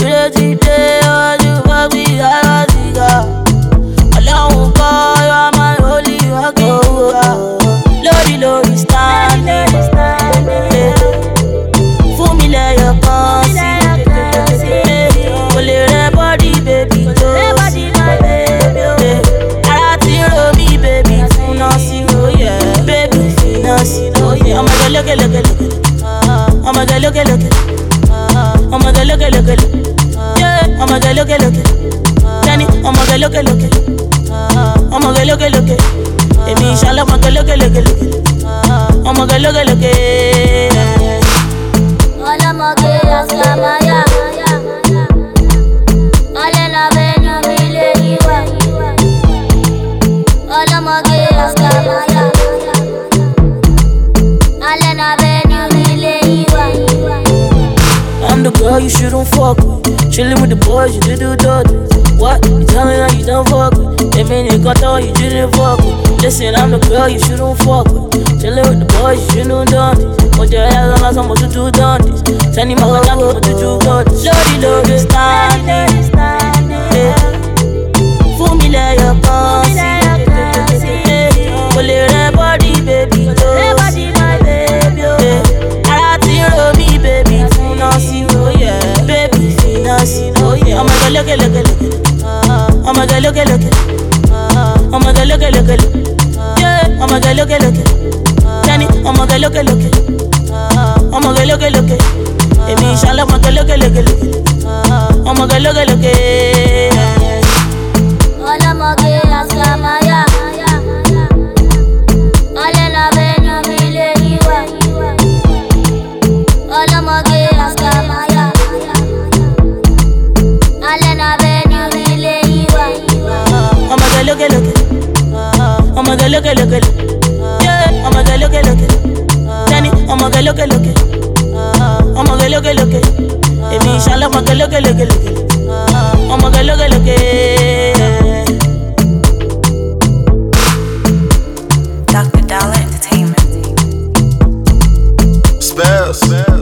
Today, today, oh, you got me, I got it. Alone, boy, you are my holy rock. Lori, Lori, standing. For me, let your conscience. Pull it body, baby, body, my baby. I tiro me, baby, finance, oh yeah, baby, finance, oh yeah. I'm gonna look it. I'm gonna look it. I'm gonna look it. Yeah, I'm gonna look it. Danny, I'm gonna look it. I'm gonna look it. Emi inshallah, I'm gonna look it. I'm gonna look it. All I'm gonna ask Maya. All in a venue, really, all I'm gonna ask Maya. All in a venue, really. I'm the girl you shouldn't fuck with. Chillin' with the boys, you little daughters. What? You tell me that you don't fuck with. They mean you got all you didn't fuck with. Listen, I'm the girl you shouldn't fuck with. Chillin' with the boys, you shouldn't done this. Put your head on us, I'm supposed to done this. Send him out, I'm supposed to do this. Lodi, Lodi, standing. For me, let your conscience. Pull it body, baby, body, my baby. I tiro me, baby, finance, oh yeah, baby, finance, oh yeah. I'm gonna look it. I'm gonna look it. I'm gonna look it. Yeah, I'm gonna look it. Danny, I'm gonna look it. I'm gonna look it. Emi inshallah, I'm gonna look it. I'm gonna look it. All I'm gonna ask Maya. All in a venue, really. All I'm gonna ask Maya. All in a venue, really. I'm gonna look it. I'm gonna look it. Yeah, I'm gonna look it. Danny, I'm gonna look it. I'm gonna look it. Emi inshallah, I'm gonna look it. I'm gonna look it. Dr. Dollar Entertainment. Spells.